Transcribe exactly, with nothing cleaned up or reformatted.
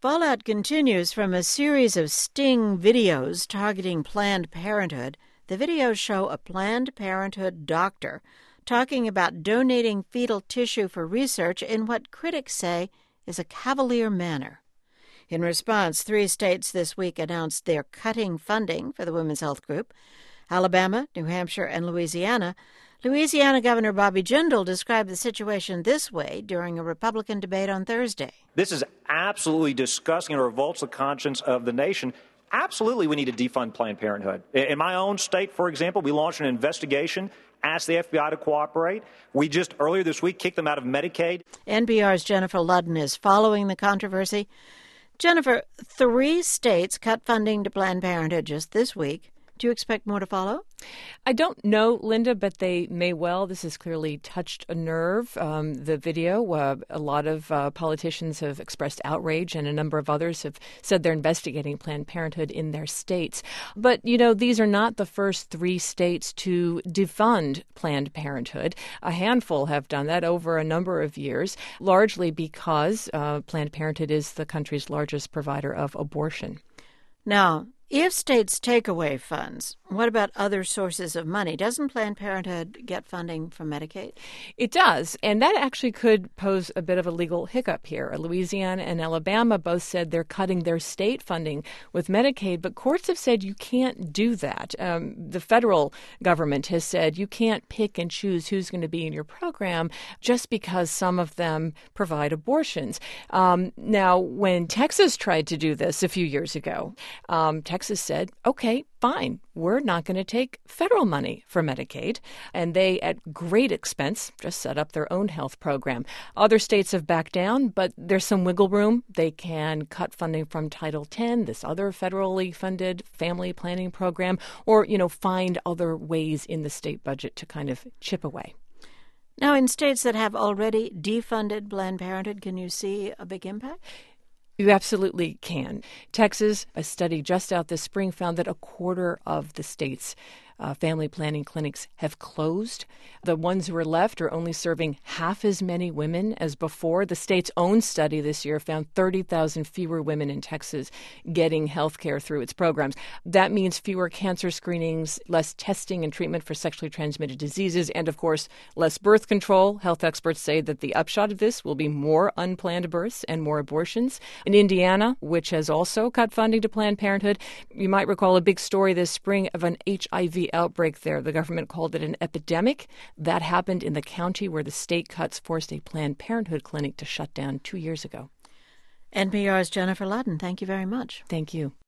Fallout continues from a series of sting videos targeting Planned Parenthood. The videos show a Planned Parenthood doctor talking about donating fetal tissue for research in what critics say is a cavalier manner. In response, three states this week announced they're cutting funding for the Women's Health Group: Alabama, New Hampshire, and Louisiana. Louisiana Governor Bobby Jindal described the situation this way during a Republican debate on Thursday. This is absolutely disgusting and revolts the conscience of the nation. Absolutely, we need to defund Planned Parenthood. In my own state, for example, we launched an investigation, asked the F B I to cooperate. We just earlier this week kicked them out of Medicaid. N P R's Jennifer Ludden is following the controversy. Jennifer, three states cut funding to Planned Parenthood just this week. Do you expect more to follow? I don't know, Linda, but they may well. This has clearly touched a nerve. Um, the video, uh, a lot of uh, politicians have expressed outrage, and a number of others have said they're investigating Planned Parenthood in their states. But, you know, these are not the first three states to defund Planned Parenthood. A handful have done that over a number of years, largely because uh, Planned Parenthood is the country's largest provider of abortion. Now, if states take away funds, what about other sources of money? Doesn't Planned Parenthood get funding from Medicaid? It does, and that actually could pose a bit of a legal hiccup here. Louisiana and Alabama both said they're cutting their state funding with Medicaid, but courts have said you can't do that. Um, the federal government has said you can't pick and choose who's going to be in your program just because some of them provide abortions. Um, now, when Texas tried to do this a few years ago, um, Texas Texas said, okay, fine, we're not going to take federal money for Medicaid. And they, at great expense, just set up their own health program. Other states have backed down, but there's some wiggle room. They can cut funding from Title ten, this other federally funded family planning program, or, you know, find other ways in the state budget to kind of chip away. Now, in states that have already defunded Planned Parenthood, can you see a big impact? You absolutely can. Texas, a study just out this spring, found that a quarter of the state's uh, family planning clinics have closed. The ones who are left are only serving half as many women as before. The state's own study this year found thirty thousand fewer women in Texas getting health care through its programs. That means fewer cancer screenings, less testing and treatment for sexually transmitted diseases, and, of course, less birth control. Health experts say that the upshot of this will be more unplanned births and more abortions. In Indiana, which has also cut funding to Planned Parenthood, you might recall a big story this spring of an H I V outbreak there. The government called it an epidemic. That happened in the county where the state cuts forced a Planned Parenthood clinic to shut down two years ago. N P R's Jennifer Ludden, thank you very much. Thank you.